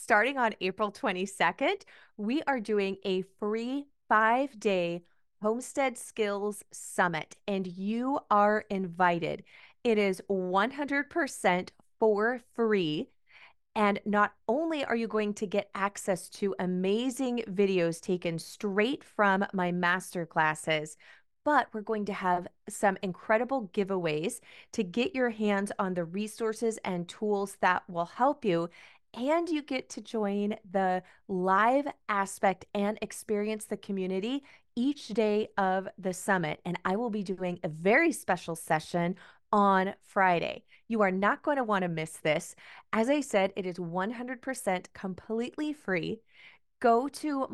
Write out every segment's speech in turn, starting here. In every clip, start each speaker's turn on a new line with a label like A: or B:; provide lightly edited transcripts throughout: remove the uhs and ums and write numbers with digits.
A: starting on April 22nd, we are doing a free 5-day Homestead Skills Summit, and you are invited. It is 100% for free. And not only are you going to get access to amazing videos taken straight from my master classes, but we're going to have some incredible giveaways to get your hands on the resources and tools that will help you. And you get to join the live aspect and experience the community each day of the summit. And I will be doing a very special session on Friday. You are not going to want to miss this. As I said, it is 100% completely free. Go to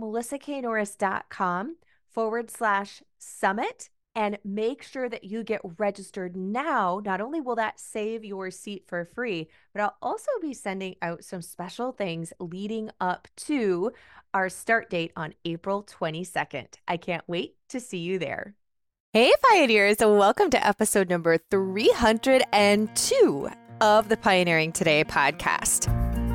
A: melissaknorris.com/summit and make sure that you get registered now. Not only will that save your seat for free, but I'll also be sending out some special things leading up to our start date on April 22nd. I can't wait to see you there. Hey, Pioneers, welcome to episode number 302 of the Pioneering Today podcast.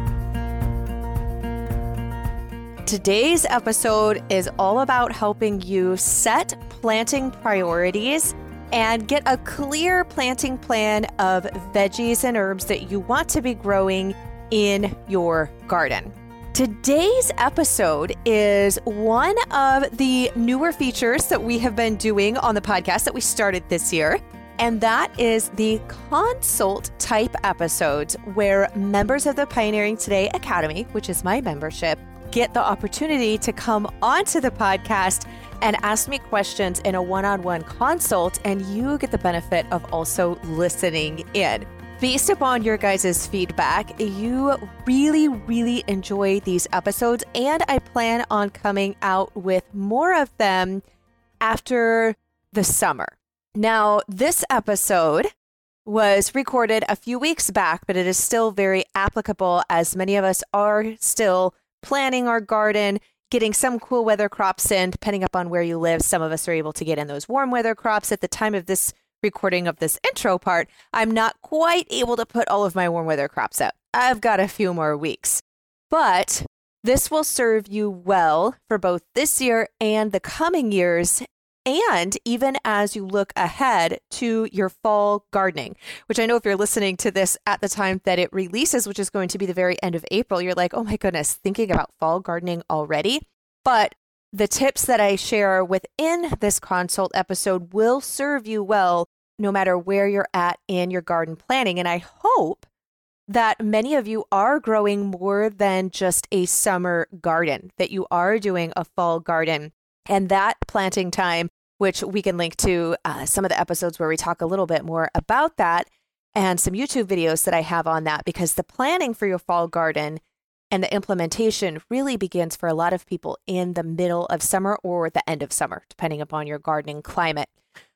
A: Today's episode is all about helping you set planting priorities and get a clear planting plan of veggies and herbs that you want to be growing in your garden. Today's episode is one of the newer features that we have been doing on the podcast that we started this year, and that is the consult type episodes where members of the Pioneering Today Academy, which is my membership, get the opportunity to come onto the podcast and ask me questions in a one-on-one consult, and you get the benefit of also listening in. Based upon your guys' feedback, you really enjoy these episodes, and I plan on coming out with more of them after the summer. Now, this episode was recorded a few weeks back, but it is still very applicable as many of us are still planting our garden, getting some cool weather crops in, depending upon where you live. Some of us are able to get in those warm weather crops at the time of this recording of this intro part. I'm not quite able to put all of my warm weather crops out. I've got a few more weeks, but this will serve you well for both this year and the coming years, and even as you look ahead to your fall gardening, which I know if you're listening to this at the time that it releases, which is going to be the very end of April, you're like, oh my goodness, thinking about fall gardening already. But the tips that I share within this consult episode will serve you well no matter where you're at in your garden planning. And I hope that many of you are growing more than just a summer garden, that you are doing a fall garden. And that planting time, which we can link to some of the episodes where we talk a little bit more about that, and some YouTube videos that I have on that, because the planning for your fall garden and the implementation really begins for a lot of people in the middle of summer or the end of summer, depending upon your gardening climate.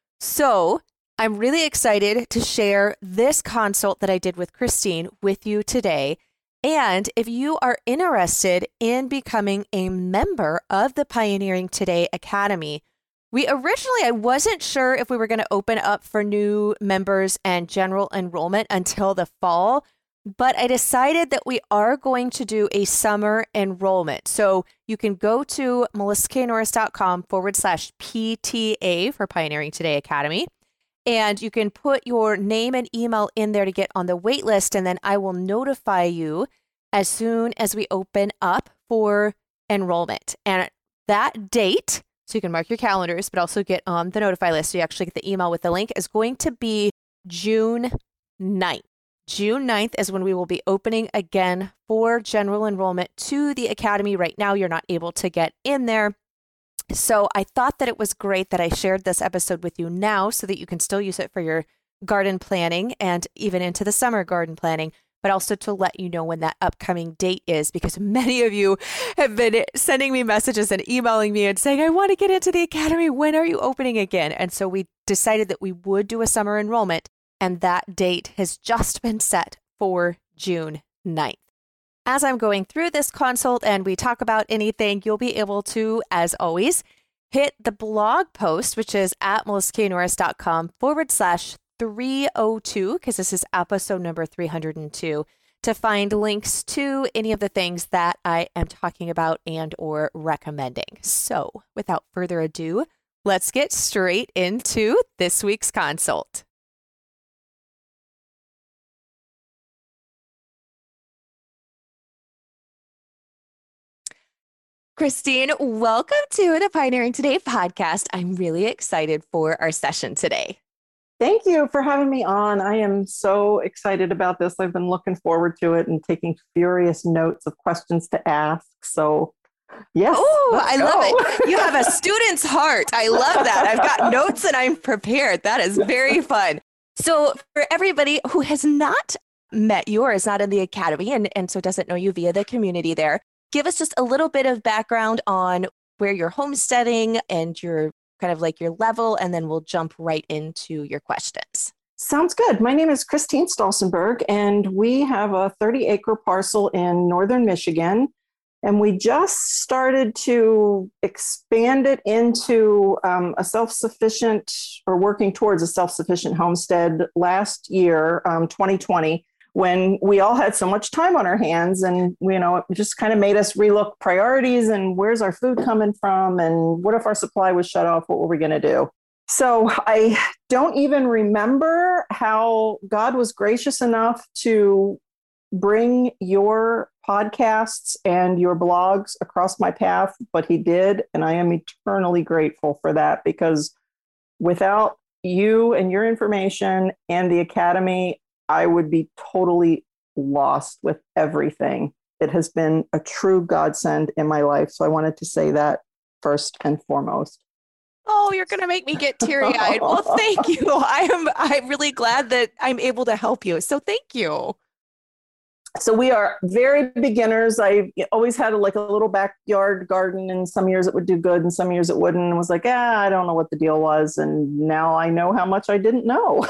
A: So I'm really excited to share this consult that I did with Christine with you today. And if you are interested in becoming a member of the Pioneering Today Academy, I wasn't sure if we were going to open up for new members and general enrollment until the fall, but I decided that we are going to do a summer enrollment. So you can go to melissaknorris.com/PTA for Pioneering Today Academy. And you can put your name and email in there to get on the wait list, and then I will notify you as soon as we open up for enrollment. And that date, so you can mark your calendars, but also get on the notify list, so you actually get the email with the link, is going to be June 9th. June 9th is when we will be opening again for general enrollment to the Academy. Right now, you're not able to get in there. So I thought that it was great that I shared this episode with you now so that you can still use it for your garden planning and even into the summer garden planning, but also to let you know when that upcoming date is, because many of you have been sending me messages and emailing me and saying, I want to get into the Academy. When are you opening again? And so we decided that we would do a summer enrollment, and that date has just been set for June 9th. As I'm going through this consult and we talk about anything, you'll be able to, as always, hit the blog post, which is at melissaknorris.com/302, because this is episode number 302, to find links to any of the things that I am talking about and or recommending. So without further ado, let's get straight into this week's consult. Christine, welcome to the Pioneering Today podcast. I'm really excited for our session today.
B: Thank you for having me on. I am so excited about this. I've been looking forward to it and taking furious notes of questions to ask. So, yes.
A: Oh, I love it. You have a student's heart. I love that. I've got notes and I'm prepared. That is very fun. So, for everybody who has not met you or is not in the academy and so doesn't know you via the community there, give us just a little bit of background on where you're homesteading and your kind of like your level, and then we'll jump right into your questions.
B: Sounds good. My name is Christine Stolzenberg, and we have a 30-acre parcel in northern Michigan, and we just started to expand it into a self-sufficient or working towards a self-sufficient homestead last year, 2020. When we all had so much time on our hands and, it just kind of made us relook priorities and where's our food coming from? And what if our supply was shut off? What were we going to do? So I don't even remember how God was gracious enough to bring your podcasts and your blogs across my path, but he did. And I am eternally grateful for that, because without you and your information and the Academy, I would be totally lost with everything. It has been a true godsend in my life. So I wanted to say that first and foremost.
A: Oh, you're going to make me get teary-eyed. Well, thank you. I'm really glad that I'm able to help you. So thank you.
B: So we are very beginners. I always had a little backyard garden, and some years it would do good and some years it wouldn't. And was like, I don't know what the deal was. And now I know how much I didn't know.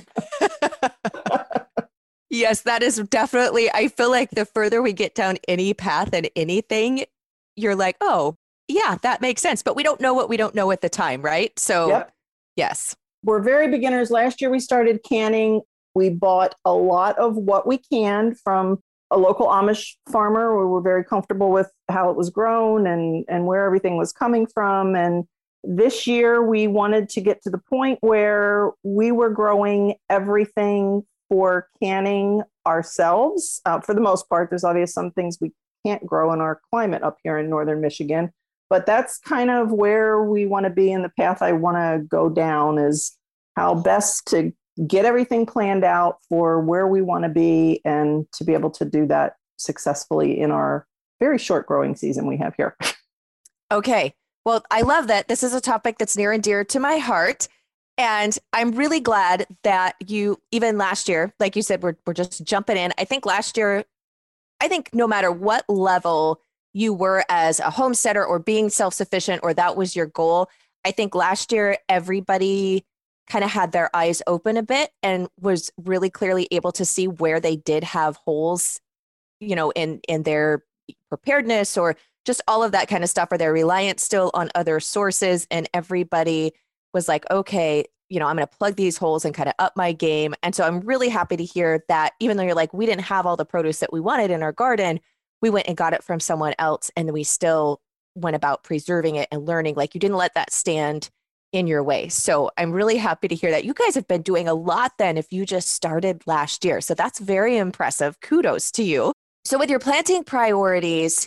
A: Yes, that is definitely, I feel like the further we get down any path and anything, you're like, oh, yeah, that makes sense. But we don't know what we don't know at the time, right? So,
B: yep.
A: Yes.
B: We're very beginners. Last year we started canning. We bought a lot of what we canned from a local Amish farmer. We were very comfortable with how it was grown and where everything was coming from. And this year we wanted to get to the point where we were growing everything for canning ourselves. For the most part, there's obviously some things we can't grow in our climate up here in northern Michigan, but that's kind of where we want to be, in the path I want to go down, is how best to get everything planned out for where we want to be and to be able to do that successfully in our very short growing season we have here.
A: Okay. Well, I love that. This is a topic that's near and dear to my heart. And I'm really glad that you, even last year, like you said, we're just jumping in. I think last year, no matter what level you were as a homesteader or being self-sufficient, or that was your goal, I think last year, everybody kind of had their eyes open a bit and was really clearly able to see where they did have holes, in their preparedness or just all of that kind of stuff, or their reliance still on other sources. And everybody was like, okay, I'm going to plug these holes and kind of up my game. And so I'm really happy to hear that, even though you're like, we didn't have all the produce that we wanted in our garden, we went and got it from someone else. And we still went about preserving it and learning. Like, you didn't let that stand in your way. So I'm really happy to hear that. You guys have been doing a lot then if you just started last year. So that's very impressive. Kudos to you. So with your planting priorities,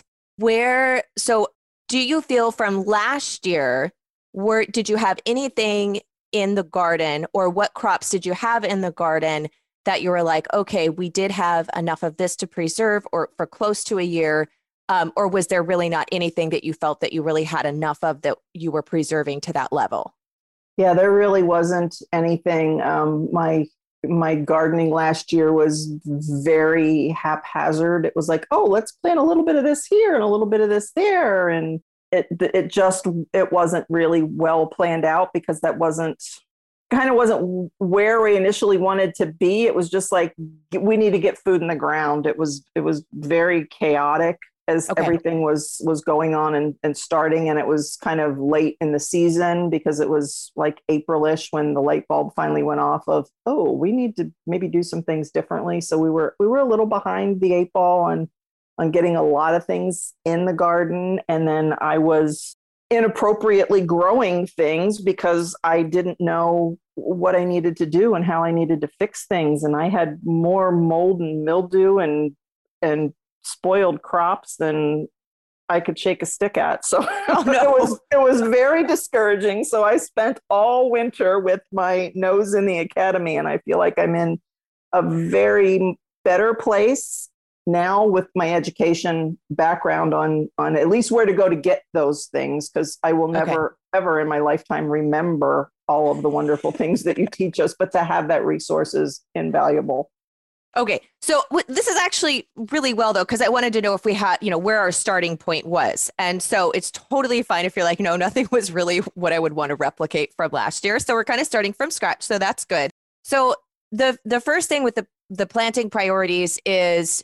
A: do you feel from last year, did you have anything in the garden, or what crops did you have in the garden that you were like, okay, we did have enough of this to preserve or for close to a year? Or was there really not anything that you felt that you really had enough of that you were preserving to that level?
B: Yeah, there really wasn't anything. My gardening last year was very haphazard. It was like, oh, let's plant a little bit of this here and a little bit of this there. And it wasn't really well planned out, because that wasn't where we initially wanted to be. It was just like, we need to get food in the ground. It was very chaotic. as
A: Okay.
B: everything was going on and starting, and it was kind of late in the season because it was like Aprilish when the light bulb finally went off of, oh, we need to maybe do some things differently. So we were a little behind the eight ball on getting a lot of things in the garden, and then I was inappropriately growing things because I didn't know what I needed to do and how I needed to fix things, and I had more mold and mildew and spoiled crops than I could shake a stick at. So
A: Oh no.
B: it was very discouraging. So I spent all winter with my nose in the academy, and I feel like I'm in a very better place now with my education background on at least where to go to get those things, because I will
A: Okay.
B: never ever in my lifetime remember all of the wonderful things that you teach us, but to have that resource is invaluable.
A: Okay. So this is actually really well, though, because I wanted to know if we had, where our starting point was. And so it's totally fine if you're like, no, nothing was really what I would want to replicate from last year. So we're kind of starting from scratch. So that's good. So the first thing with the planting priorities is,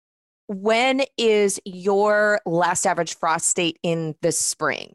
A: when is your last average frost date in the spring?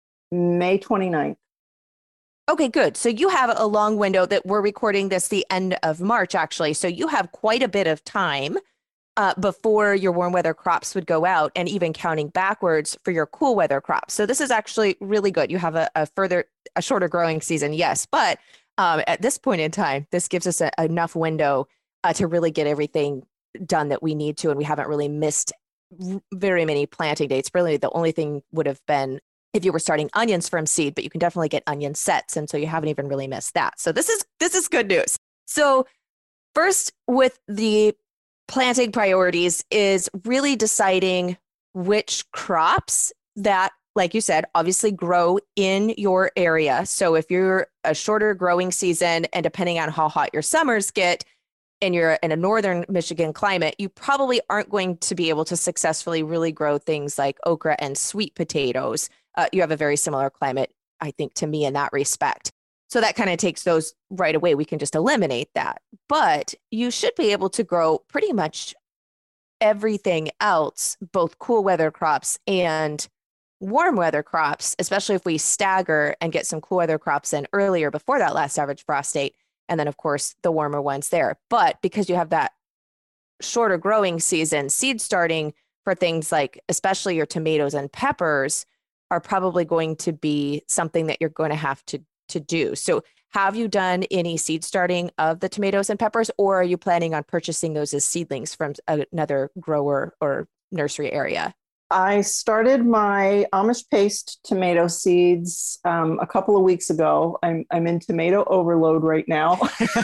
B: May 29th.
A: Okay, good. So you have a long window that we're recording this the end of March, actually. So you have quite a bit of time before your warm weather crops would go out, and even counting backwards for your cool weather crops. So this is actually really good. You have a shorter growing season, yes, but at this point in time, this gives us enough window to really get everything done that we need to, and we haven't really missed very many planting dates. Really, the only thing would have been if you were starting onions from seed, but you can definitely get onion sets. And so you haven't even really missed that. So this is good news. So first, with the planting priorities, is really deciding which crops that, like you said, obviously grow in your area. So if you're a shorter growing season, and depending on how hot your summers get, and you're in a northern Michigan climate, you probably aren't going to be able to successfully really grow things like okra and sweet potatoes. You have a very similar climate, I think, to me in that respect. So that kind of takes those right away. We can just eliminate that. But you should be able to grow pretty much everything else, both cool weather crops and warm weather crops, especially if we stagger and get some cool weather crops in earlier before that last average frost date. And then, of course, the warmer ones there. But because you have that shorter growing season, seed starting for things like especially your tomatoes and peppers are probably going to be something that you're going to have to do. So have you done any seed starting of the tomatoes and peppers, or are you planning on purchasing those as seedlings from another grower or nursery area?
B: I started my Amish paste tomato seeds a couple of weeks ago. I'm in tomato overload right now.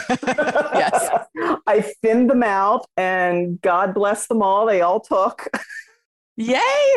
A: Yes.
B: I thinned them out, and God bless them all. They all took.
A: Yay!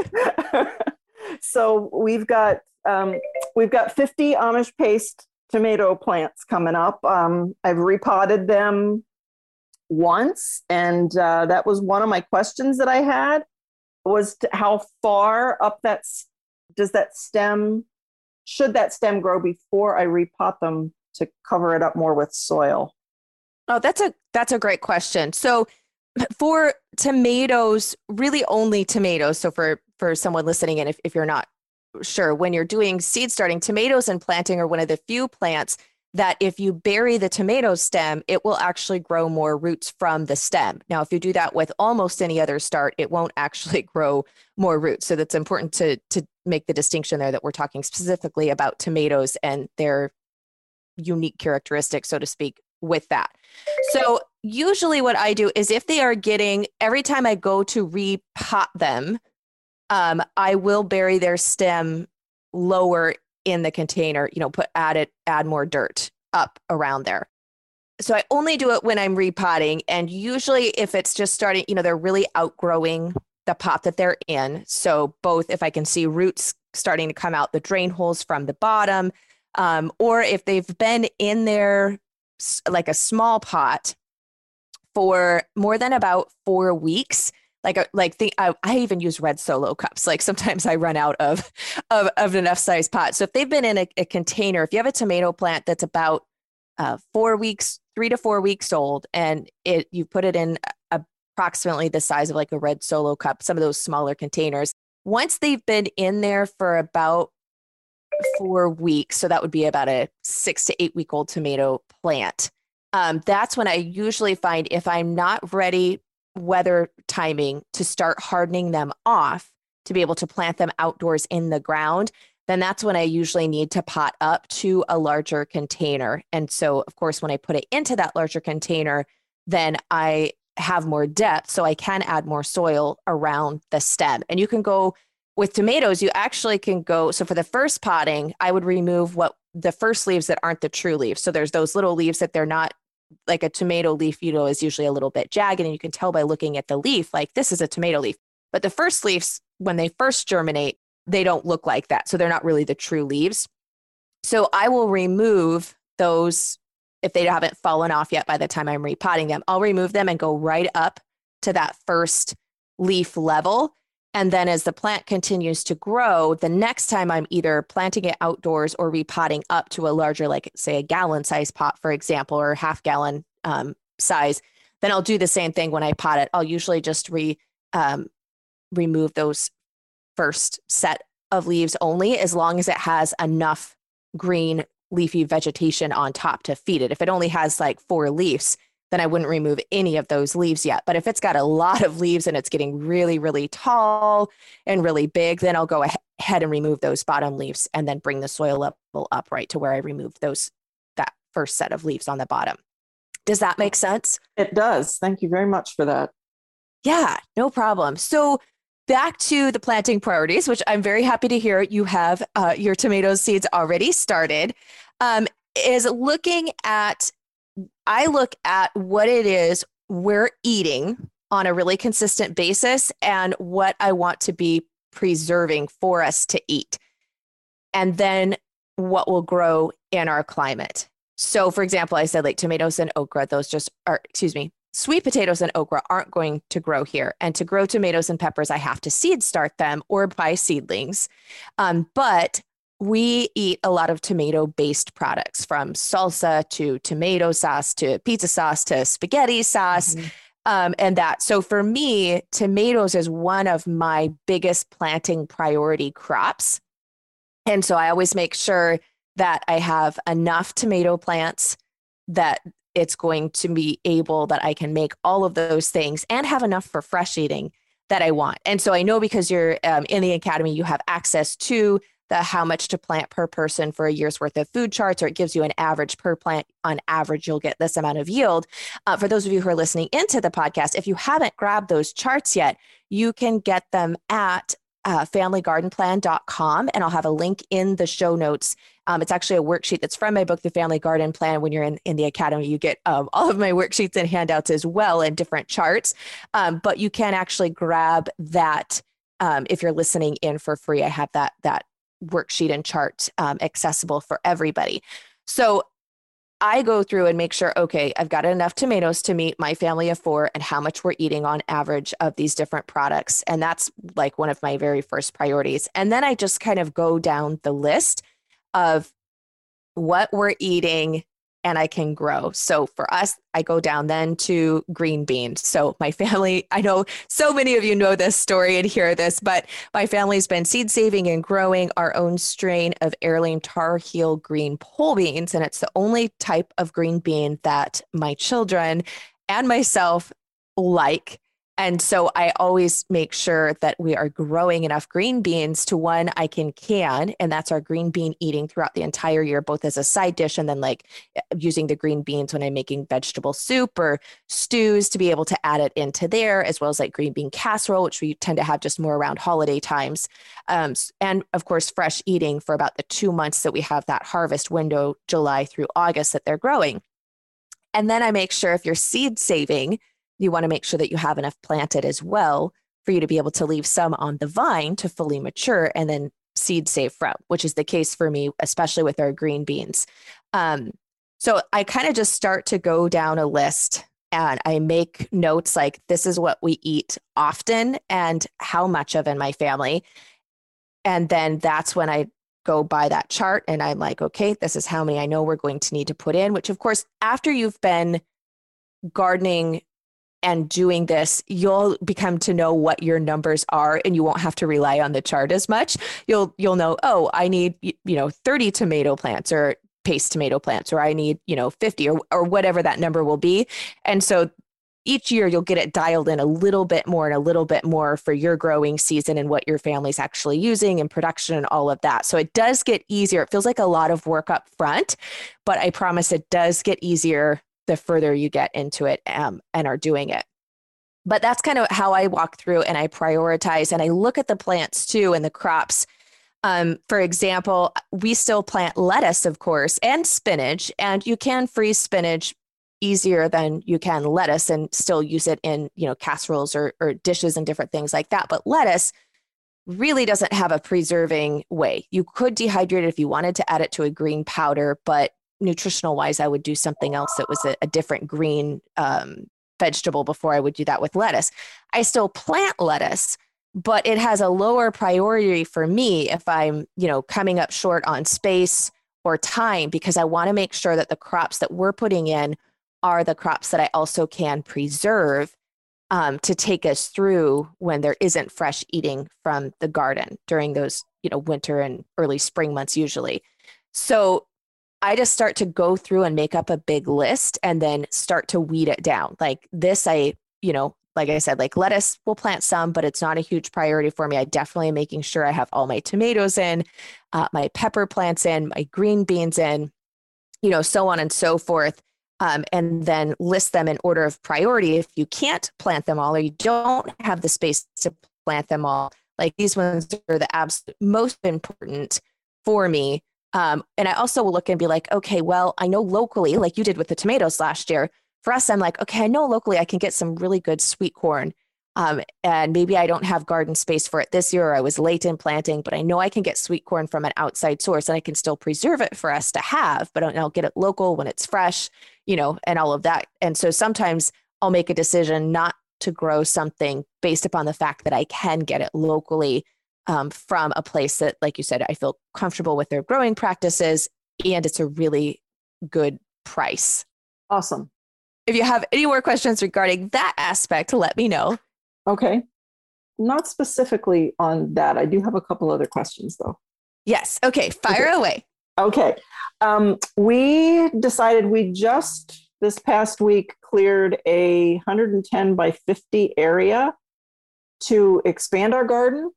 B: So we've got 50 Amish paste tomato plants coming up. I've repotted them once, and that was one of my questions that I had, was how far up should that stem grow before I repot them to cover it up more with soil?
A: Oh, that's a great question. So for tomatoes, really only tomatoes. So for someone listening in, if you're not sure, when you're doing seed starting, tomatoes and planting are one of the few plants that if you bury the tomato stem, it will actually grow more roots from the stem. Now, if you do that with almost any other start, it won't actually grow more roots. So that's important to make the distinction there, that we're talking specifically about tomatoes and their unique characteristics, so to speak, with that. So usually what I do is, if they are getting, every time I go to repot them, I will bury their stem lower in the container, add more dirt up around there. So I only do it when I'm repotting. And usually if it's just starting, they're really outgrowing the pot that they're in. So both if I can see roots starting to come out the drain holes from the bottom, or if they've been in there like a small pot for more than about 4 weeks. I even use red Solo cups. Like sometimes I run out of enough size pot. So if they've been in a container, if you have a tomato plant that's about 4 weeks, 3 to 4 weeks old, and you put it in approximately the size of like a red Solo cup, some of those smaller containers. Once they've been in there for about 4 weeks, so that would be about a 6 to 8 week old tomato plant. That's when I usually find if I'm not ready weather timing to start hardening them off to be able to plant them outdoors in the ground, then that's when I usually need to pot up to a larger container. And so, of course, when I put it into that larger container, then I have more depth, so I can add more soil around the stem. And you can go with tomatoes, you actually can go. So for the first potting, I would remove what the first leaves that aren't the true leaves. So there's those little leaves that they're not like a tomato leaf, is usually a little bit jagged. And you can tell by looking at the leaf, like this is a tomato leaf. But the first leaves, when they first germinate, they don't look like that. So they're not really the true leaves. So I will remove those if they haven't fallen off yet by the time I'm repotting them. I'll remove them and go right up to that first leaf level. And then as the plant continues to grow, the next time I'm either planting it outdoors or repotting up to a larger, like say a gallon size pot, for example, or half gallon size, then I'll do the same thing when I pot it. I'll usually just remove those first set of leaves only, as long as it has enough green leafy vegetation on top to feed it. If it only has like 4 leaves, then I wouldn't remove any of those leaves yet. But if it's got a lot of leaves and it's getting really, really tall and really big, then I'll go ahead and remove those bottom leaves and then bring the soil level up right to where I removed that first set of leaves on the bottom. Does that make sense?
B: It does. Thank you very much for that.
A: Yeah, no problem. So back to the planting priorities, which I'm very happy to hear you have your tomato seeds already started, is I look at what it is we're eating on a really consistent basis and what I want to be preserving for us to eat. And then what will grow in our climate. So for example, I said like tomatoes and okra, sweet potatoes and okra aren't going to grow here. And to grow tomatoes and peppers, I have to seed start them or buy seedlings. But we eat a lot of tomato-based products, from salsa to tomato sauce to pizza sauce to spaghetti sauce, and that. So for me, tomatoes is one of my biggest planting priority crops. And so I always make sure that I have enough tomato plants that it's going to be able that I can make all of those things and have enough for fresh eating that I want. And so I know because you're in the academy, you have access to the how much to plant per person for a year's worth of food charts, or it gives you an average per plant. On average, you'll get this amount of yield. For those of you who are listening into the podcast, if you haven't grabbed those charts yet, you can get them at familygardenplan.com, and I'll have a link in the show notes. It's actually a worksheet that's from my book, The Family Garden Plan. When you're in the academy, you get all of my worksheets and handouts as well, and different charts. But you can actually grab that if you're listening in for free. I have that worksheet and chart accessible for everybody. So I go through and make sure, okay, I've got enough tomatoes to meet my family of 4 and how much we're eating on average of these different products. And that's like one of my very first priorities. And then I just kind of go down the list of what we're eating and I can grow. So for us, I go down then to green beans. So my family, I know so many of you know this story and hear this, but my family's been seed saving and growing our own strain of heirloom Tar Heel green pole beans. And it's the only type of green bean that my children and myself like. And so I always make sure that we are growing enough green beans to one I can, and that's our green bean eating throughout the entire year, both as a side dish and then like using the green beans when I'm making vegetable soup or stews to be able to add it into there, as well as like green bean casserole, which we tend to have just more around holiday times. And of course, fresh eating for about the 2 months that we have that harvest window, July through August, that they're growing. And then I make sure if you're seed saving, you want to make sure that you have enough planted as well for you to be able to leave some on the vine to fully mature and then seed save from, which is the case for me, especially with our green beans. So I kind of just start to go down a list and I make notes like this is what we eat often and how much of in my family. And then that's when I go by that chart and I'm like, okay, this is how many I know we're going to need to put in, which of course, after you've been gardening and doing this, you'll become to know what your numbers are, and you won't have to rely on the chart as much. You'll know, oh, I need 30 tomato plants or paste tomato plants, or I need 50 or whatever that number will be. And so each year you'll get it dialed in a little bit more and a little bit more for your growing season and what your family's actually using and production and all of that. So it does get easier. It feels like a lot of work up front, but I promise it does get easier the further you get into it and are doing it. But that's kind of how I walk through and I prioritize, and I look at the plants too and the crops. For example, we still plant lettuce, of course, and spinach, and you can freeze spinach easier than you can lettuce and still use it in, casseroles or dishes and different things like that. But lettuce really doesn't have a preserving way. You could dehydrate it if you wanted to add it to a green powder, but nutritional wise, I would do something else that was a different green vegetable before I would do that with lettuce. I still plant lettuce, but it has a lower priority for me if I'm, coming up short on space or time, because I want to make sure that the crops that we're putting in are the crops that I also can preserve to take us through when there isn't fresh eating from the garden during those, winter and early spring months usually. So I just start to go through and make up a big list and then start to weed it down. Like this, like I said, like lettuce, we'll plant some, but it's not a huge priority for me. I definitely am making sure I have all my tomatoes in, my pepper plants in, my green beans in, so on and so forth. And then list them in order of priority. If you can't plant them all, or you don't have the space to plant them all, like these ones are the absolute most important for me. And I also will look and be like, okay, well, I know locally, like you did with the tomatoes last year, for us, I'm like, okay, I know locally I can get some really good sweet corn. And maybe I don't have garden space for it this year, or I was late in planting, but I know I can get sweet corn from an outside source and I can still preserve it for us to have, but I'll get it local when it's fresh, and all of that. And so sometimes I'll make a decision not to grow something based upon the fact that I can get it locally from a place that, like you said, I feel comfortable with their growing practices and it's a really good price.
B: Awesome.
A: If you have any more questions regarding that aspect, let me know.
B: Okay. Not specifically on that. I do have a couple other questions though.
A: Yes. Okay. Fire away.
B: Okay. We decided we just this past week cleared a 110 by 50 area to expand our garden.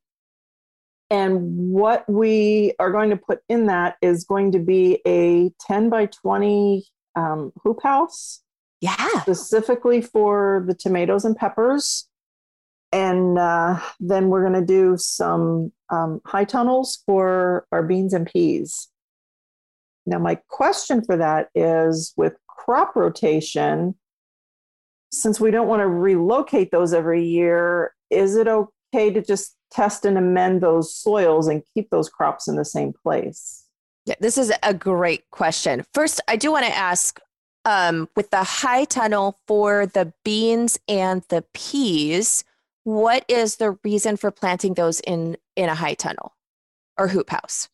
B: And what we are going to put in that is going to be a 10 by 20 hoop house.
A: Yeah.
B: Specifically for the tomatoes and peppers. And then we're going to do some high tunnels for our beans and peas. Now, my question for that is with crop rotation, since we don't want to relocate those every year, is it okay to just test and amend those soils and keep those crops in the same place?
A: Yeah, this is a great question. First, I do want to ask, with the high tunnel for the beans and the peas, what is the reason for planting those in a high tunnel or hoop house?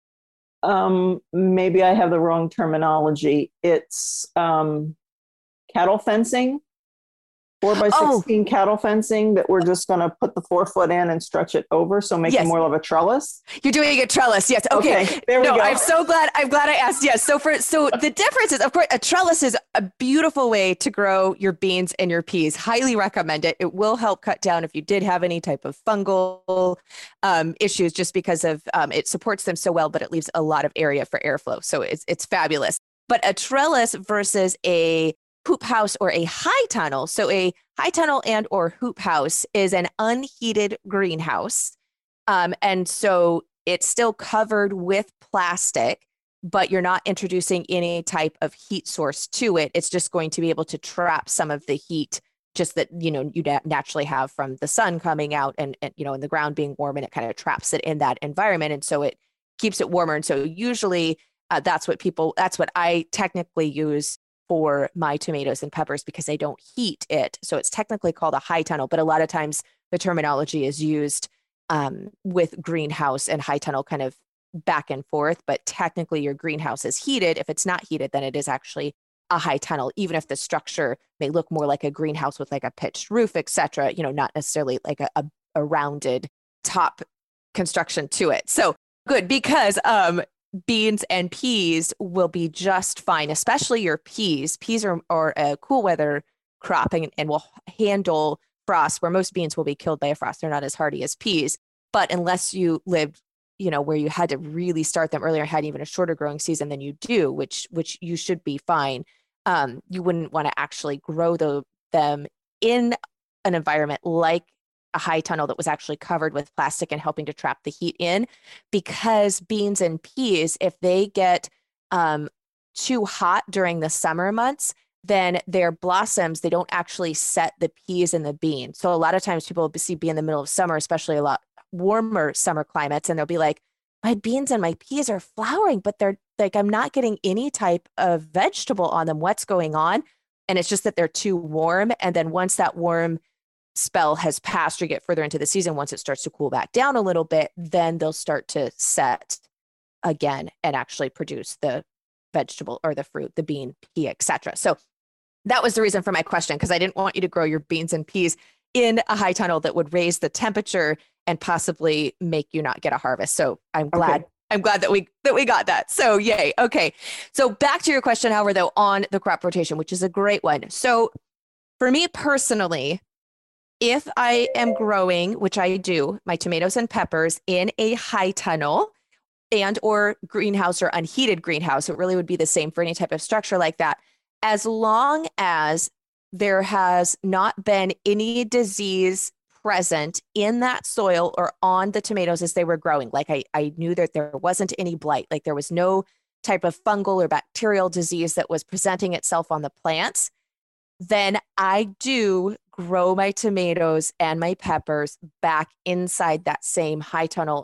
B: Maybe I have the wrong terminology. It's cattle fencing, 4x16 cattle fencing that we're just going to put the 4 foot in and stretch it over. So make it more of a trellis.
A: You're doing a trellis. Yes. Okay.
B: There we go.
A: I'm glad I asked. Yes. So the difference is, of course, a trellis is a beautiful way to grow your beans and your peas. Highly recommend it. It will help cut down if you did have any type of fungal issues, just because of it supports them so well, but it leaves a lot of area for airflow. So it's fabulous. But a trellis versus a hoop house or a high tunnel. So a high tunnel and or hoop house is an unheated greenhouse. And so it's still covered with plastic, but you're not introducing any type of heat source to it. It's just going to be able to trap some of the heat just that, you naturally have from the sun coming out and and the ground being warm, and it kind of traps it in that environment. And so it keeps it warmer. And so usually that's what I technically use for my tomatoes and peppers, because they don't heat it. So it's technically called a high tunnel, but a lot of times the terminology is used with greenhouse and high tunnel kind of back and forth. But technically your greenhouse is heated. If it's not heated, then it is actually a high tunnel, even if the structure may look more like a greenhouse with like a pitched roof, et cetera, not necessarily like a rounded top construction to it. So good, because beans and peas will be just fine, especially your peas. Peas are a cool weather crop and will handle frost, where most beans will be killed by a frost. They're not as hardy as peas. But unless you lived, where you had to really start them earlier, had even a shorter growing season than you do, which you should be fine. You wouldn't want to actually grow them in an environment like a high tunnel that was actually covered with plastic and helping to trap the heat in, because beans and peas, if they get too hot during the summer months, then their blossoms, they don't actually set the peas and the bean. So a lot of times people be in the middle of summer, especially a lot warmer summer climates, and they'll be like, my beans and my peas are flowering, but they're like, I'm not getting any type of vegetable on them. What's going on? And it's just that they're too warm. And then once that warm spell has passed or get further into the season, once it starts to cool back down a little bit, then they'll start to set again and actually produce the vegetable or the fruit, the bean, pea, etc. So that was the reason for my question, because I didn't want you to grow your beans and peas in a high tunnel that would raise the temperature and possibly make you not get a harvest. So I'm glad. Okay. I'm glad that we got that. So yay. Okay. So back to your question, however, though, on the crop rotation, which is a great one. So for me personally, if I am growing, which I do, my tomatoes and peppers in a high tunnel and or greenhouse or unheated greenhouse, it really would be the same for any type of structure like that, as long as there has not been any disease present in that soil or on the tomatoes as they were growing. Like I knew that there wasn't any blight, like there was no type of fungal or bacterial disease that was presenting itself on the plants, then I do grow my tomatoes and my peppers back inside that same high tunnel,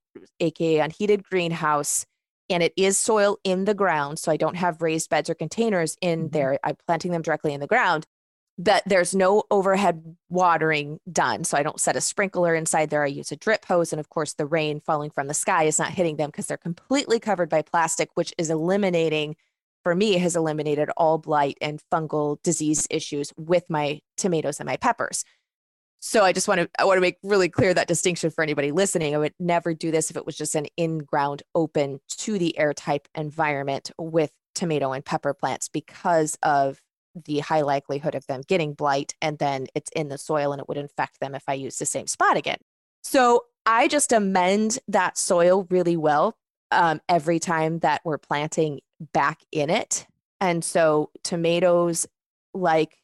A: aka unheated greenhouse. And it is soil in the ground. So I don't have raised beds or containers in there. I'm planting them directly in the ground. That there's no overhead watering done. So I don't set a sprinkler inside there. I use a drip hose. And of course, the rain falling from the sky is not hitting them because they're completely covered by plastic, which is eliminating, for me, has eliminated all blight and fungal disease issues with my tomatoes and my peppers. So I want to make really clear that distinction for anybody listening. I would never do this if it was just an in-ground open to the air type environment with tomato and pepper plants, because of the high likelihood of them getting blight, and then it's in the soil and it would infect them if I use the same spot again. So I just amend that soil really well every time that we're planting back in it. And so tomatoes, like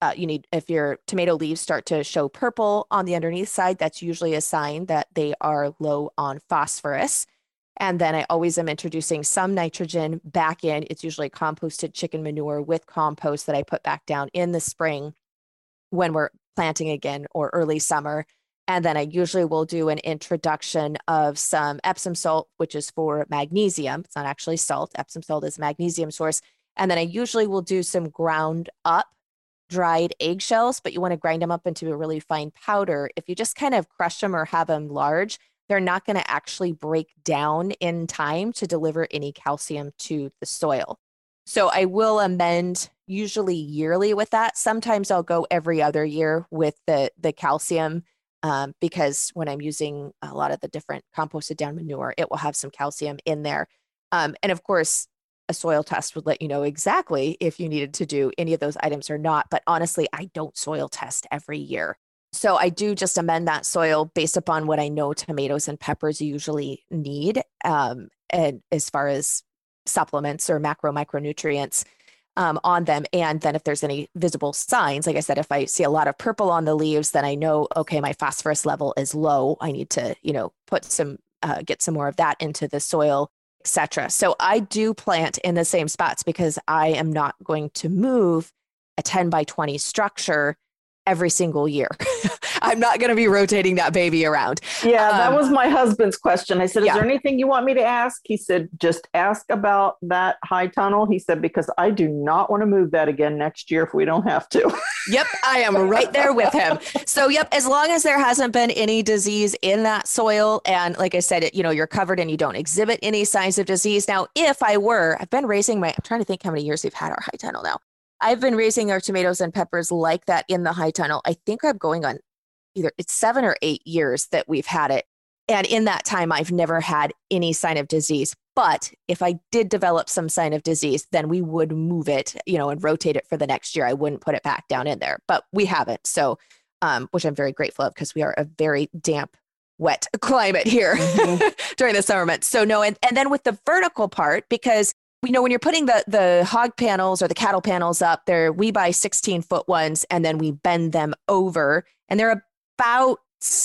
A: if your tomato leaves start to show purple on the underneath side, that's usually a sign that they are low on phosphorus. And then I always am introducing some nitrogen back in. It's usually composted chicken manure with compost that I put back down in the spring when we're planting again, or early summer. And then I usually will do an introduction of some Epsom salt, which is for magnesium. It's not actually salt. Epsom salt is a magnesium source. And then I usually will do some ground up dried eggshells, but you want to grind them up into a really fine powder. If you just kind of crush them or have them large, they're not going to actually break down in time to deliver any calcium to the soil. So I will amend usually yearly with that. Sometimes I'll go every other year with the calcium because when I'm using a lot of the different composted down manure, it will have some calcium in there. And of course, a soil test would let you know exactly if you needed to do any of those items or not. But honestly, I don't soil test every year. So I do just amend that soil based upon what I know tomatoes and peppers usually need, and as far as supplements or micronutrients on them. And then if there's any visible signs, like I said, if I see a lot of purple on the leaves, then I know, okay, my phosphorus level is low. I need to, put some, get some more of that into the soil, etc. So I do plant in the same spots because I am not going to move a 10 by 20 structure every single year. I'm not going to be rotating that baby around.
B: Yeah, that was my husband's question. I said, is
A: Yeah.
B: there anything you want me to ask? He said, just ask about that high tunnel. He said, because I do not want to move that again next year if we don't have to.
A: Yep, I am right there with him. So, yep, as long as there hasn't been any disease in that soil, and like I said, you're covered and you don't exhibit any signs of disease. Now, I've been raising I'm trying to think how many years we've had our high tunnel now. I've been raising our tomatoes and peppers like that in the high tunnel. I think I'm going on either it's 7 or 8 years that we've had it. And in that time, I've never had any sign of disease. But if I did develop some sign of disease, then we would move it, and rotate it for the next year. I wouldn't put it back down in there, but we haven't. So, which I'm very grateful of because we are a very damp, wet climate here during the summer months. So no, and then with the vertical part, because when you're putting the hog panels or the cattle panels up there, we buy 16-foot ones and then we bend them over and they're about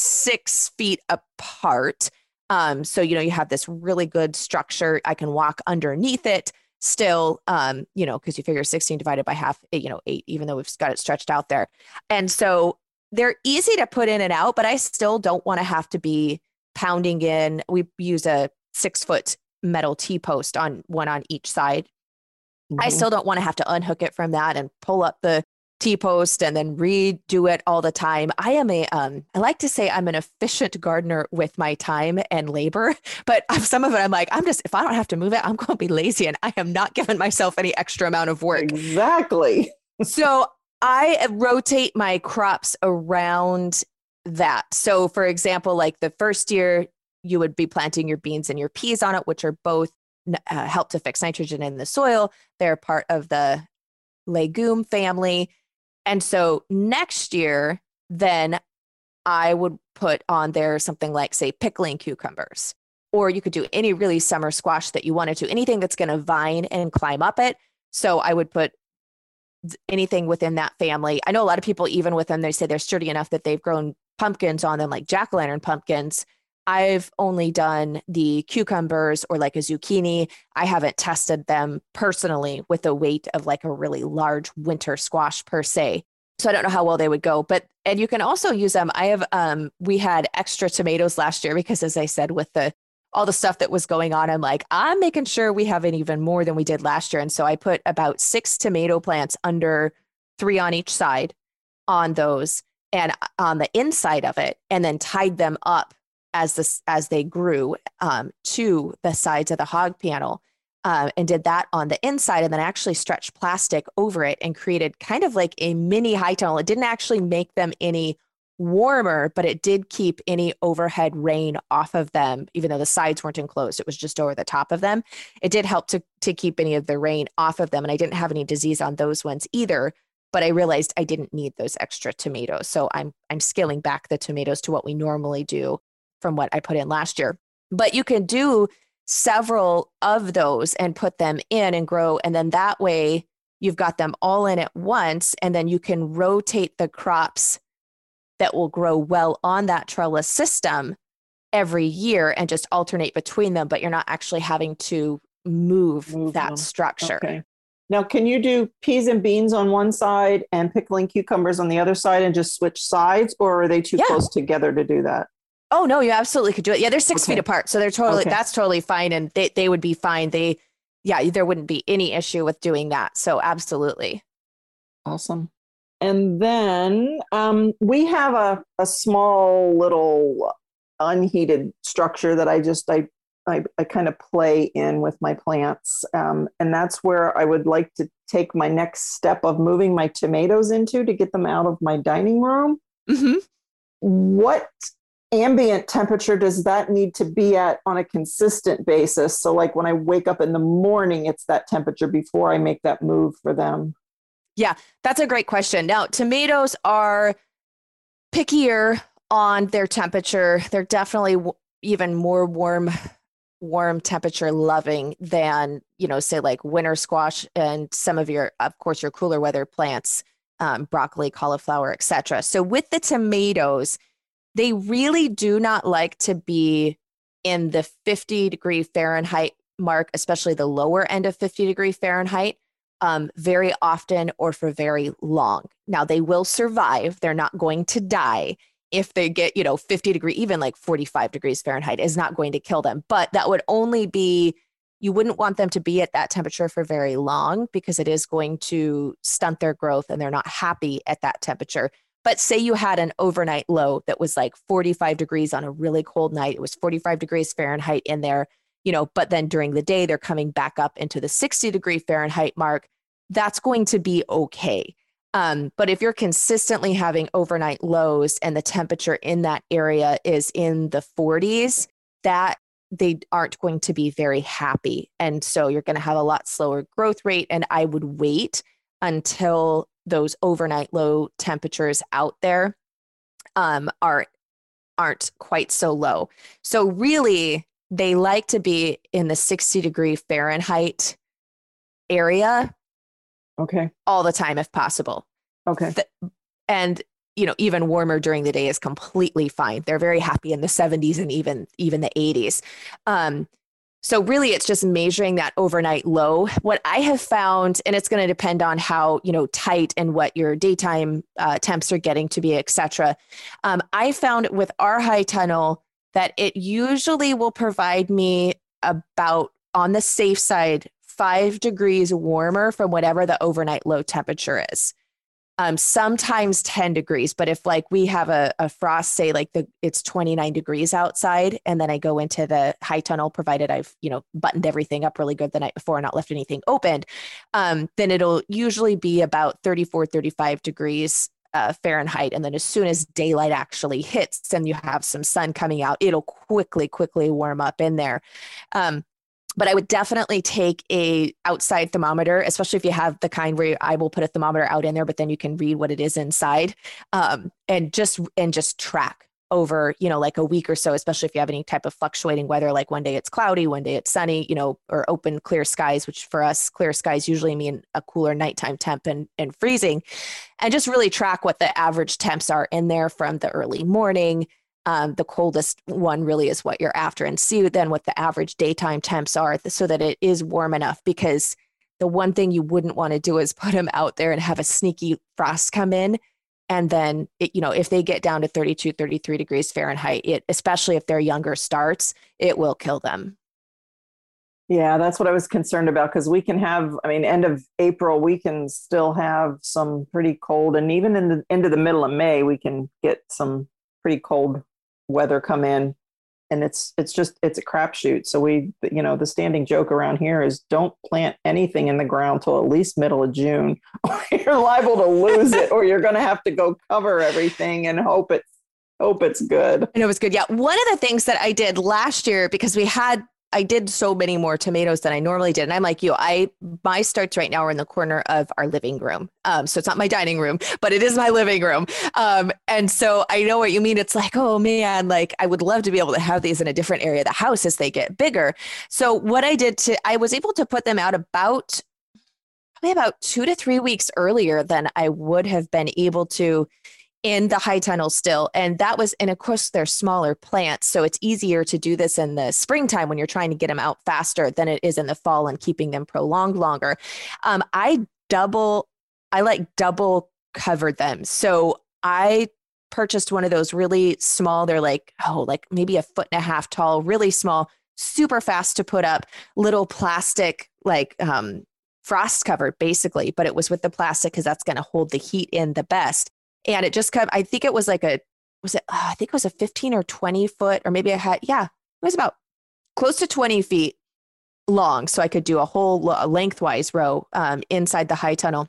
A: 6 feet apart. So, you have this really good structure. I can walk underneath it still, because you figure 16 divided by half, 8, even though we've got it stretched out there. And so they're easy to put in and out, but I still don't want to have to be pounding in. We use a 6-foot metal T-post on each side. I still don't want to have to unhook it from that and pull up the T-post and then redo it all the time. I like to say I'm an efficient gardener with my time and labor, but some of it I'm like, if I don't have to move it, I'm going to be lazy and I am not giving myself any extra amount of work.
B: Exactly.
A: So I rotate my crops around that. So for example, like the first year you would be planting your beans and your peas on it, which are both help to fix nitrogen in the soil. They're part of the legume family. And so next year, then I would put on there something like, say, pickling cucumbers, or you could do any really summer squash that you wanted to, anything that's going to vine and climb up it. So I would put anything within that family. I know a lot of people, even with them, they say they're sturdy enough that they've grown pumpkins on them, like jack-o'-lantern pumpkins. I've only done the cucumbers or like a zucchini. I haven't tested them personally with the weight of like a really large winter squash per se. So I don't know how well they would go, and you can also use them. We had extra tomatoes last year because, as I said, with all the stuff that was going on, I'm making sure we have even more than we did last year. And so I put about 6 tomato plants under 3 on each side on those and on the inside of it, and then tied them up as they grew to the sides of the hog panel, and did that on the inside, and then actually stretched plastic over it and created kind of like a mini high tunnel. It didn't actually make them any warmer, but it did keep any overhead rain off of them, even though the sides weren't enclosed. It was just over the top of them. It did help to keep any of the rain off of them, and I didn't have any disease on those ones either. But I realized I didn't need those extra tomatoes, so I'm scaling back the tomatoes to what we normally do from what I put in last year. But you can do several of those and put them in and grow. And then that way you've got them all in at once. And then you can rotate the crops that will grow well on that trellis system every year and just alternate between them. But you're not actually having to move that
B: them.
A: structure.
B: Okay. Now, can you do peas and beans on one side and pickling cucumbers on the other side and just switch sides, or are they too close together to do that?
A: Oh, no, you absolutely could do it. Yeah, they're 6 feet apart. So that's totally fine. And they would be fine. There wouldn't be any issue with doing that. So absolutely.
B: Awesome. And then we have a small little unheated structure that I kind of play in with my plants. And that's where I would like to take my next step of moving my tomatoes into to get them out of my dining room. Mm-hmm. What ambient temperature does that need to be at on a consistent basis? So like when I wake up in the morning, it's that temperature before I make that move for them.
A: Yeah, that's a great question. Now, tomatoes are pickier on their temperature. They're definitely even more warm temperature loving than, say like winter squash and some of your cooler weather plants, broccoli, cauliflower, etc. So with the tomatoes, they really do not like to be in the 50-degree Fahrenheit mark, especially the lower end of 50-degree Fahrenheit. very often or for very long. Now they will survive. They're not going to die. If they get, 50 degree, even like 45 degrees Fahrenheit is not going to kill them. But that would only be, you wouldn't want them to be at that temperature for very long because it is going to stunt their growth and they're not happy at that temperature. But say you had an overnight low that was like 45 degrees on a really cold night. It was 45 degrees Fahrenheit in there, but then during the day, they're coming back up into the 60 degree Fahrenheit mark. That's going to be okay. But if you're consistently having overnight lows and the temperature in that area is in the 40s, that they aren't going to be very happy. And so you're going to have a lot slower growth rate. And I would wait until those overnight low temperatures out there aren't quite so low. So really, they like to be in the 60 degree Fahrenheit area.
B: Okay.
A: All the time if possible.
B: Okay.
A: And, even warmer during the day is completely fine. They're very happy in the 70s and even the 80s. So really it's just measuring that overnight low. What I have found, and it's going to depend on how, tight and what your daytime temps are getting to be, et cetera. I found with our high tunnel that it usually will provide me about, on the safe side, 5 degrees warmer from whatever the overnight low temperature is. Sometimes 10 degrees, but if like we have a frost, say like it's 29 degrees outside, and then I go into the high tunnel, provided I've, buttoned everything up really good the night before and not left anything opened, then it'll usually be about 34, 35 degrees Fahrenheit. And then as soon as daylight actually hits and you have some sun coming out, it'll quickly warm up in there. But I would definitely take a outside thermometer, especially if you have the kind where I will put a thermometer out in there, but then you can read what it is inside, and just track over, like a week or so, especially if you have any type of fluctuating weather, like one day it's cloudy, one day it's sunny, or open clear skies, which for us, clear skies usually mean a cooler nighttime temp and freezing, and just really track what the average temps are in there from the early morning. The coldest one really is what you're after, and see then what the average daytime temps are so that it is warm enough, because the one thing you wouldn't want to do is put them out there and have a sneaky frost come in. And then, if they get down to 32, 33 degrees Fahrenheit, especially if they're younger starts, it will kill them.
B: Yeah, that's what I was concerned about, because we can have, end of April, we can still have some pretty cold, and even into the middle of May, we can get some pretty cold weather come in, and it's a crapshoot. So the standing joke around here is don't plant anything in the ground till at least middle of June, or you're liable to lose it, or you're going to have to go cover everything and hope it's good.
A: And it was good. Yeah. One of the things that I did last year, because I did so many more tomatoes than I normally did. And I'm like you, my starts right now are in the corner of our living room. So it's not my dining room, but it is my living room. And so I know what you mean. It's like, oh man, like I would love to be able to have these in a different area of the house as they get bigger. So what I was able to put them out probably about 2 to 3 weeks earlier than I would have been able to in the high tunnel still. And of course they're smaller plants. So it's easier to do this in the springtime when you're trying to get them out faster than it is in the fall and keeping them prolonged longer. I double covered them. So I purchased one of those really small, they're like maybe 1.5 feet tall, really small, super fast to put up, little plastic, frost covered basically, but it was with the plastic because that's going to hold the heat in the best. And it just kept, I think it was I think it was a 15 or 20 foot, or maybe it was about close to 20 feet long. So I could do a whole lengthwise row inside the high tunnel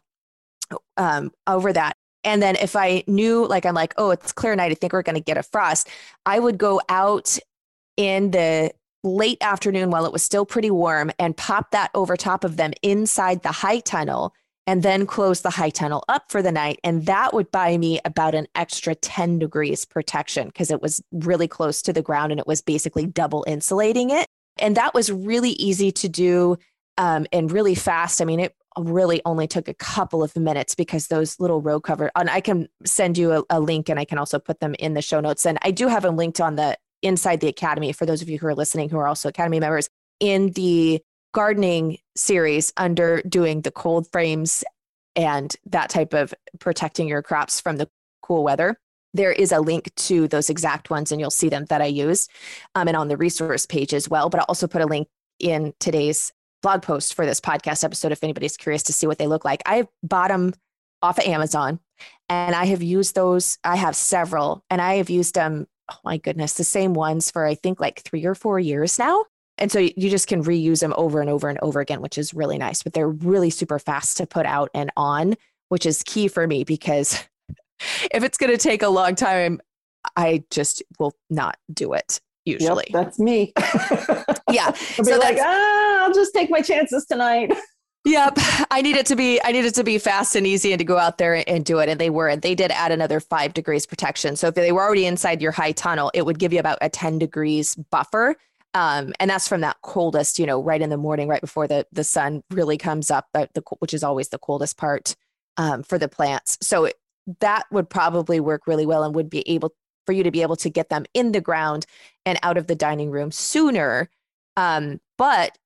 A: over that. And then if I knew, I'm like, oh, it's clear night, I think we're going to get a frost, I would go out in the late afternoon while it was still pretty warm and pop that over top of them inside the high tunnel, and then close the high tunnel up for the night. And that would buy me about an extra 10 degrees protection, because it was really close to the ground and it was basically double insulating it. And that was really easy to do and really fast. It really only took a couple of minutes, because those little row cover, and I can send you a link, and I can also put them in the show notes. And I do have them linked on the inside the Academy for those of you who are listening who are also Academy members. In the gardening series under doing the cold frames and that type of protecting your crops from the cool weather, there is a link to those exact ones, and you'll see them that I used, and on the resource page as well. But I'll also put a link in today's blog post for this podcast episode if anybody's curious to see what they look like. I bought them off of Amazon, and I have used those. I have several, and I have used them, oh my goodness, the same ones for I think like 3 or 4 years now. And so you just can reuse them over and over and over again, which is really nice. But they're really super fast to put out and on, which is key for me, because if it's going to take a long time, I just will not do it usually.
B: Yep, that's me.
A: Yeah.
B: I'll be like, I'll just take my chances tonight.
A: Yep. I need it to be fast and easy and to go out there and do it. And they were, and they did add another 5 degrees protection. So if they were already inside your high tunnel, it would give you about a 10 degrees buffer. And that's from that coldest, right in the morning, right before the sun really comes up, which is always the coldest part for the plants. So that would probably work really well and would be able for you to be able to get them in the ground and out of the dining room sooner. But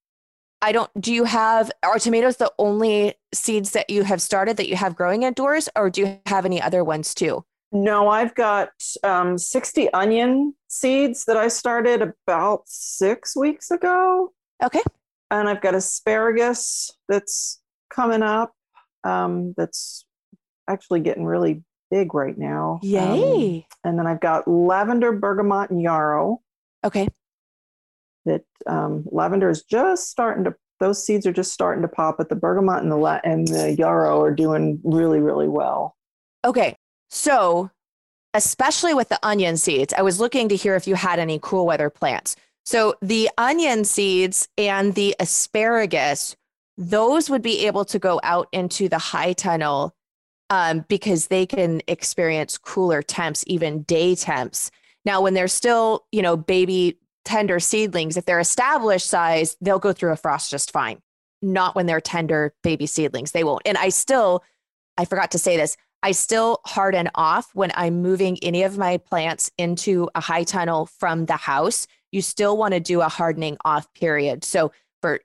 A: are tomatoes the only seeds that you have started that you have growing indoors, or do you have any other ones too?
B: No, I've got 60 onion seeds that I started about 6 weeks ago.
A: Okay.
B: And I've got asparagus that's coming up. That's actually getting really big right now.
A: Yay.
B: And then I've got lavender, bergamot, and yarrow.
A: Okay.
B: That lavender is just those seeds are just starting to pop, but the bergamot and the yarrow are doing really, really well.
A: Okay. So especially with the onion seeds, I was looking to hear if you had any cool weather plants. So the onion seeds and the asparagus, those would be able to go out into the high tunnel because they can experience cooler temps, even day temps. Now, when they're still, baby tender seedlings, if they're established size, they'll go through a frost just fine. Not when they're tender baby seedlings, they won't. And I forgot to say this, I still harden off when I'm moving any of my plants into a high tunnel from the house. You still want to do a hardening off period. So for,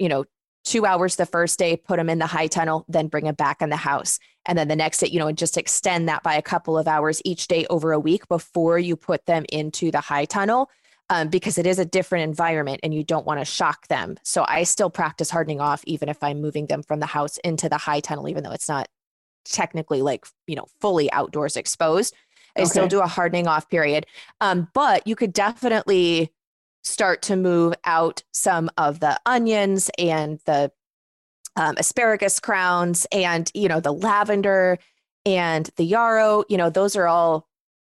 A: 2 hours the first day, put them in the high tunnel, then bring them back in the house. And then the next day, and just extend that by a couple of hours each day over a week before you put them into the high tunnel, because it is a different environment and you don't want to shock them. So I still practice hardening off, even if I'm moving them from the house into the high tunnel, even though it's not technically fully outdoors exposed. I still do a hardening off period. But you could definitely start to move out some of the onions and the asparagus crowns and, the lavender and the yarrow, those are all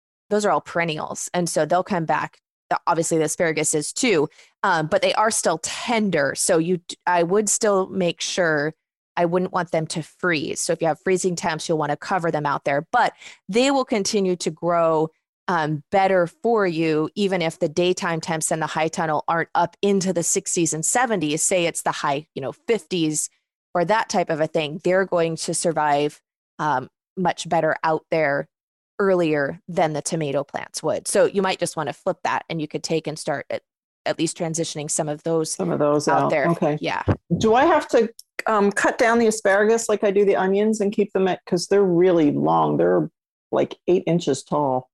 A: perennials. And so they'll come back. Obviously the asparagus is too, but they are still tender. So I would still make sure I wouldn't want them to freeze. So if you have freezing temps, you'll want to cover them out there, but they will continue to grow better for you, even if the daytime temps in the high tunnel aren't up into the 60s and 70s, say it's the high, 50s or that type of a thing. They're going to survive much better out there earlier than the tomato plants would. So you might just want to flip that, and you could take and start at least transitioning some of those out there.
B: Okay.
A: Yeah.
B: Do I have to cut down the asparagus like I do the onions and keep them because they're really long? They're like 8 inches tall.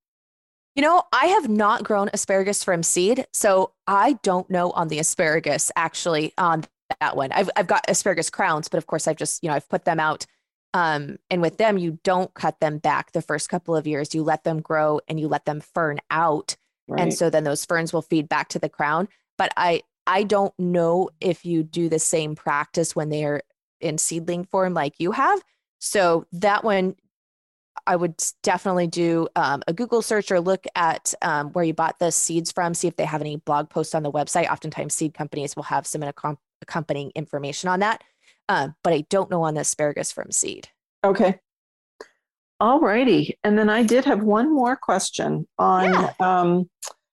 A: I have not grown asparagus from seed, so I don't know on the asparagus actually on that one. I've got asparagus crowns, but of course I've just, I've put them out. And with them, you don't cut them back the first couple of years. You let them grow and you let them fern out. Right. And so then those ferns will feed back to the crown. But I don't know if you do the same practice when they're in seedling form like you have. So that one, I would definitely do a Google search or look at where you bought the seeds from, see if they have any blog posts on the website. Oftentimes seed companies will have some accompanying information on that. But I don't know on the asparagus from seed.
B: Okay. All righty. And then I did have one more question on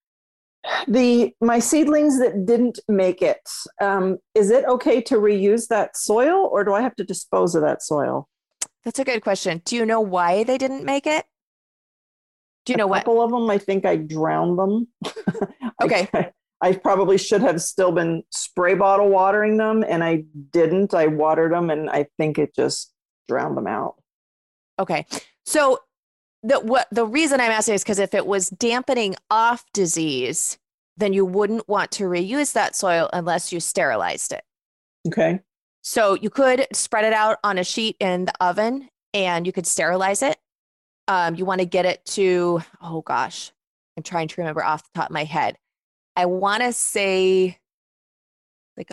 B: my seedlings that didn't make it. Is it okay to reuse that soil, or do I have to dispose of that soil?
A: That's a good question. Do you know why they didn't make it? Do you know what?
B: A couple of them, I think I drowned them.
A: Okay.
B: I probably should have still been spray bottle watering them, and I didn't. I watered them, and I think it just drowned them out.
A: Okay. So the reason I'm asking is because if it was dampening off disease, then you wouldn't want to reuse that soil unless you sterilized it.
B: Okay.
A: So you could spread it out on a sheet in the oven and you could sterilize it. You want to get it to, oh gosh, I'm trying to remember off the top of my head. I want to say like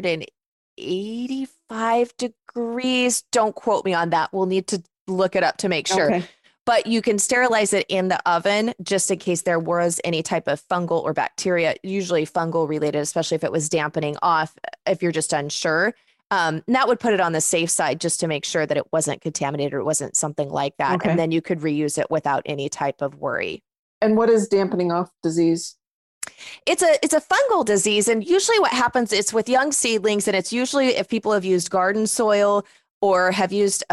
A: 185 degrees. Don't quote me on that. We'll need to look it up to make sure.
B: Okay.
A: But you can sterilize it in the oven just in case there was any type of fungal or bacteria, usually fungal related, especially if it was dampening off, if you're just unsure. That would put it on the safe side just to make sure that it wasn't contaminated or it wasn't something like that.
B: Okay.
A: And then you could reuse it without any type of worry.
B: And what is dampening off disease?
A: It's a fungal disease. And usually what happens is with young seedlings, and it's usually if people have used garden soil or have used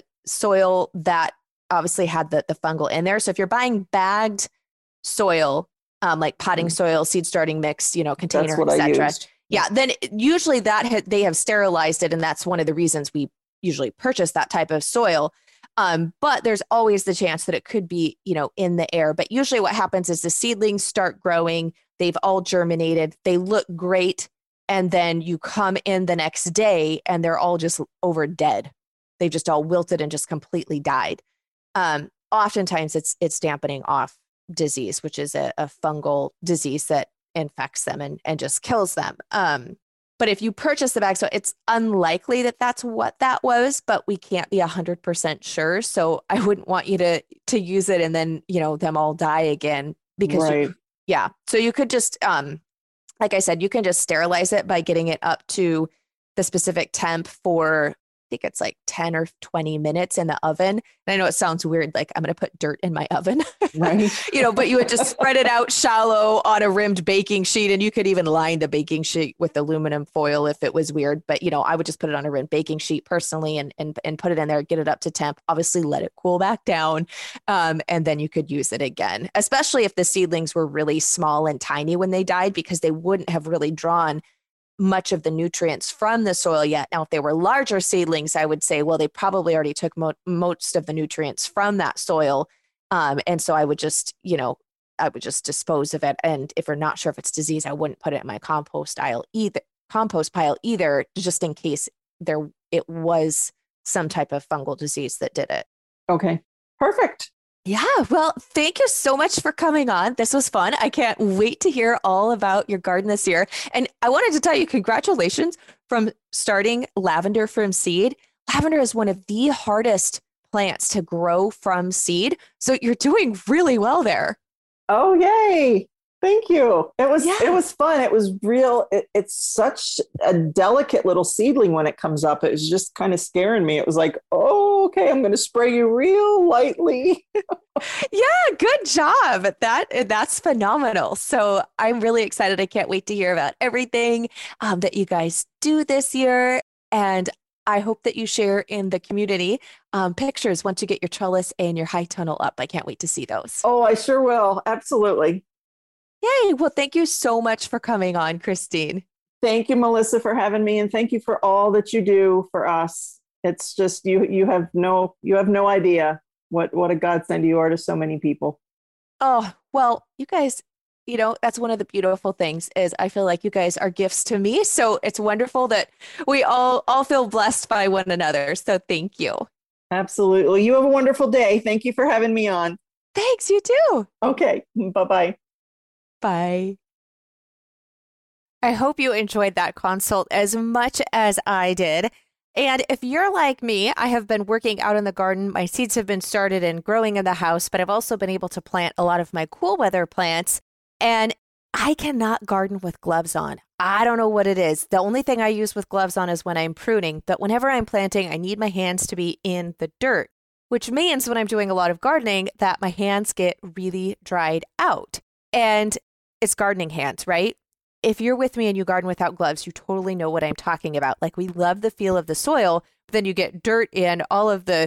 A: soil that obviously had the fungal in there. So if you're buying bagged soil, like potting soil, seed starting mix, container, etc. Yeah, then usually they have sterilized it, and that's one of the reasons we usually purchase that type of soil. But there's always the chance that it could be, in the air. But usually what happens is the seedlings start growing, they've all germinated, they look great, and then you come in the next day and they're all just over dead. They've just all wilted and just completely died. Oftentimes it's dampening off disease, which is a fungal disease that infects them and just kills them. But if you purchase the bag, so it's unlikely that that's what that was, but we can't be 100% sure. So I wouldn't want you to use it and then, them all die again because
B: right.
A: So you could just, like I said, you can just sterilize it by getting it up to the specific temp for, I think it's like 10 or 20 minutes in the oven. And I know it sounds weird, like I'm going to put dirt in my oven,
B: right.
A: But you would just spread it out shallow on a rimmed baking sheet. And you could even line the baking sheet with aluminum foil if it was weird. But, I would just put it on a rimmed baking sheet personally and put it in there, get it up to temp, obviously let it cool back down. And then you could use it again, especially if the seedlings were really small and tiny when they died, because they wouldn't have really drawn much of the nutrients from the soil yet. Now, if they were larger seedlings, I would say, well, they probably already took most of the nutrients from that soil. And so I would just dispose of it. And if we're not sure if it's disease, I wouldn't put it in my compost pile either, just in case it was some type of fungal disease that did it.
B: Okay, perfect.
A: Yeah, well, thank you so much for coming on. This was fun. I can't wait to hear all about your garden this year. And I wanted to tell you, congratulations from starting lavender from seed. Lavender is one of the hardest plants to grow from seed. So you're doing really well there.
B: Oh, yay. Thank you. It was fun. It was real. It's such a delicate little seedling when it comes up. It was just kind of scaring me. It was like, oh, okay, I'm going to spray you real lightly.
A: Yeah, good job. That's phenomenal. So I'm really excited. I can't wait to hear about everything that you guys do this year. And I hope that you share in the community pictures once you get your trellis and your high tunnel up. I can't wait to see those.
B: Oh, I sure will. Absolutely.
A: Yay. Well, thank you so much for coming on, Christine.
B: Thank you, Melissa, for having me. And thank you for all that you do for us. It's just, you have no idea what a godsend you are to so many people.
A: Oh, well, you guys, that's one of the beautiful things is I feel like you guys are gifts to me. So it's wonderful that we all feel blessed by one another. So thank you.
B: Absolutely. You have a wonderful day. Thank you for having me on.
A: Thanks. You too.
B: Okay. Bye-bye.
A: Bye. I hope you enjoyed that consult as much as I did. And if you're like me, I have been working out in the garden. My seeds have been started and growing in the house, but I've also been able to plant a lot of my cool weather plants. And I cannot garden with gloves on. I don't know what it is. The only thing I use with gloves on is when I'm pruning. But whenever I'm planting, I need my hands to be in the dirt, which means when I'm doing a lot of gardening that my hands get really dried out. And it's gardening hands, right? If you're with me and you garden without gloves, you totally know what I'm talking about. Like we love the feel of the soil, but then you get dirt in all of the,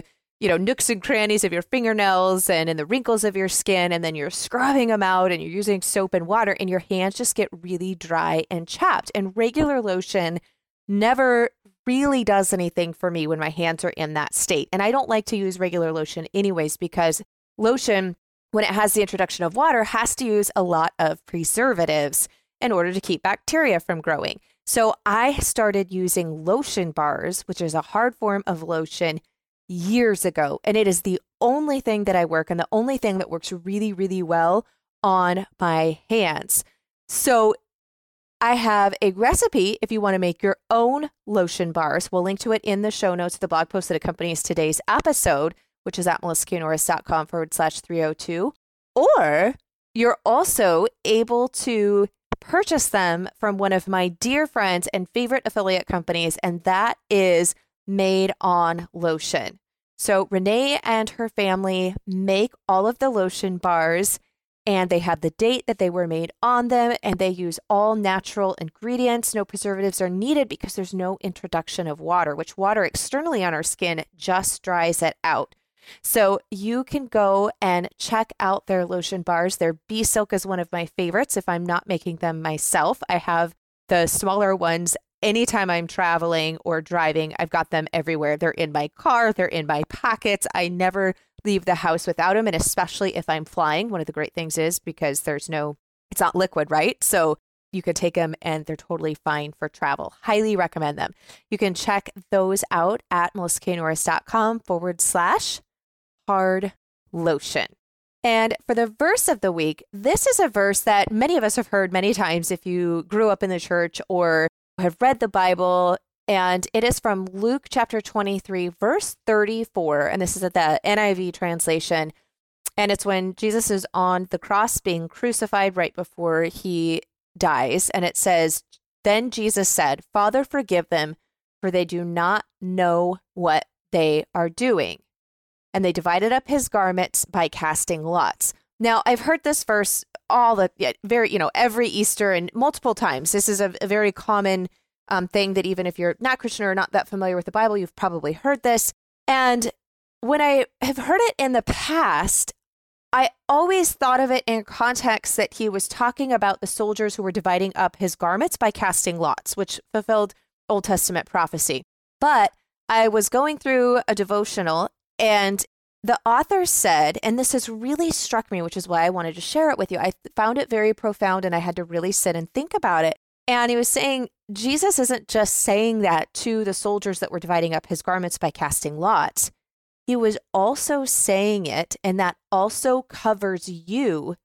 A: nooks and crannies of your fingernails and in the wrinkles of your skin. And then you're scrubbing them out and you're using soap and water and your hands just get really dry and chapped. And regular lotion never really does anything for me when my hands are in that state. And I don't like to use regular lotion anyways, because lotion, when it has the introduction of water, has to use a lot of preservatives in order to keep bacteria from growing. So I started using lotion bars, which is a hard form of lotion, years ago. And it is the only thing that I work and the only thing that works really, really well on my hands. So I have a recipe if you want to make your own lotion bars. We'll link to it in the show notes, the blog post that accompanies today's episode, which is at melissaknorris.com/302. Or you're also able to purchase them from one of my dear friends and favorite affiliate companies, and that is Made On Lotion. So Renee and her family make all of the lotion bars, and they have the date that they were made on them, and they use all natural ingredients. No preservatives are needed because there's no introduction of water, which water externally on our skin just dries it out. So you can go and check out their lotion bars. Their Bee Silk is one of my favorites if I'm not making them myself. I have the smaller ones anytime I'm traveling or driving. I've got them everywhere. They're in my car. They're in my pockets. I never leave the house without them. And especially if I'm flying, one of the great things is because it's not liquid, right? So you could take them and they're totally fine for travel. Highly recommend them. You can check those out at melissaknorris.com/hard lotion. And for the verse of the week, this is a verse that many of us have heard many times if you grew up in the church or have read the Bible. And it is from Luke chapter 23, verse 34. And this is at the NIV translation. And it's when Jesus is on the cross being crucified right before he dies. And it says, "Then Jesus said, 'Father, forgive them, for they do not know what they are doing.' And they divided up his garments by casting lots." Now, I've heard this verse every Easter and multiple times. This is a very common thing that even if you're not Christian or not that familiar with the Bible, you've probably heard this. And when I have heard it in the past, I always thought of it in context that he was talking about the soldiers who were dividing up his garments by casting lots, which fulfilled Old Testament prophecy. But I was going through a devotional and the author said, and this has really struck me, which is why I wanted to share it with you. I found it very profound and I had to really sit and think about it. And he was saying, Jesus isn't just saying that to the soldiers that were dividing up his garments by casting lots. He was also saying it, and that also covers you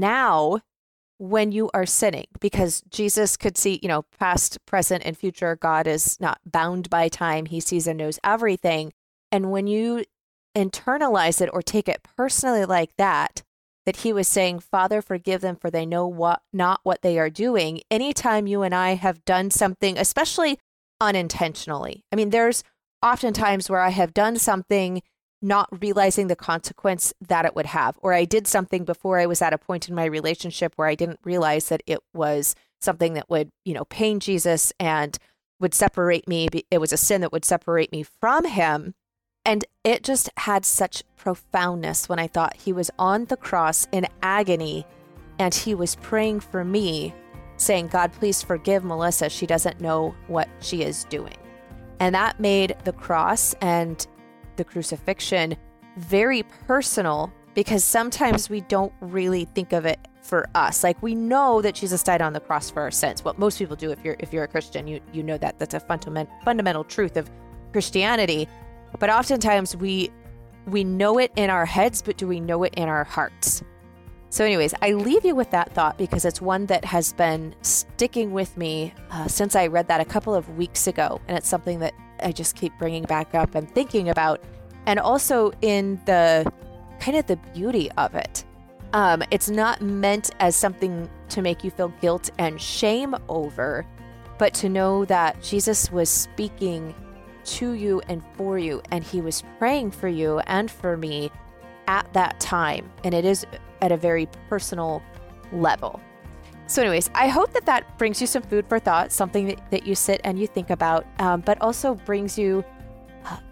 A: now when you are sinning, because Jesus could see, past, present, and future. God is not bound by time. He sees and knows everything. And when you internalize it or take it personally like that he was saying, "Father, forgive them, for they know not what they are doing." Anytime you and I have done something, especially unintentionally. I mean, there's often times where I have done something not realizing the consequence that it would have, or I did something before I was at a point in my relationship where I didn't realize that it was something that would, pain Jesus and would separate me. It was a sin that would separate me from him. And it just had such profoundness when I thought he was on the cross in agony and he was praying for me, saying, "God, please forgive Melissa. She doesn't know what she is doing." And that made the cross and the crucifixion very personal, because sometimes we don't really think of it for us. Like, we know that Jesus died on the cross for our sins. What most people do, if you're a Christian, you know that that's a fundamental truth of Christianity. But oftentimes we know it in our heads, but do we know it in our hearts? So anyways, I leave you with that thought because it's one that has been sticking with me since I read that a couple of weeks ago. And it's something that I just keep bringing back up and thinking about. And also in the kind of the beauty of it. It's not meant as something to make you feel guilt and shame over, but to know that Jesus was speaking to you and for you, and he was praying for you and for me at that time. And it is at a very personal level. So anyways, I hope that brings you some food for thought, something that you sit and you think about, but also brings you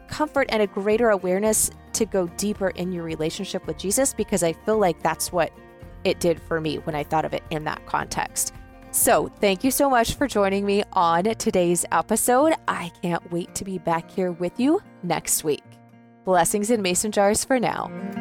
A: comfort and a greater awareness to go deeper in your relationship with Jesus, because I feel like that's what it did for me when I thought of it in that context. So thank you so much for joining me on today's episode. I can't wait to be back here with you next week. Blessings in mason jars for now.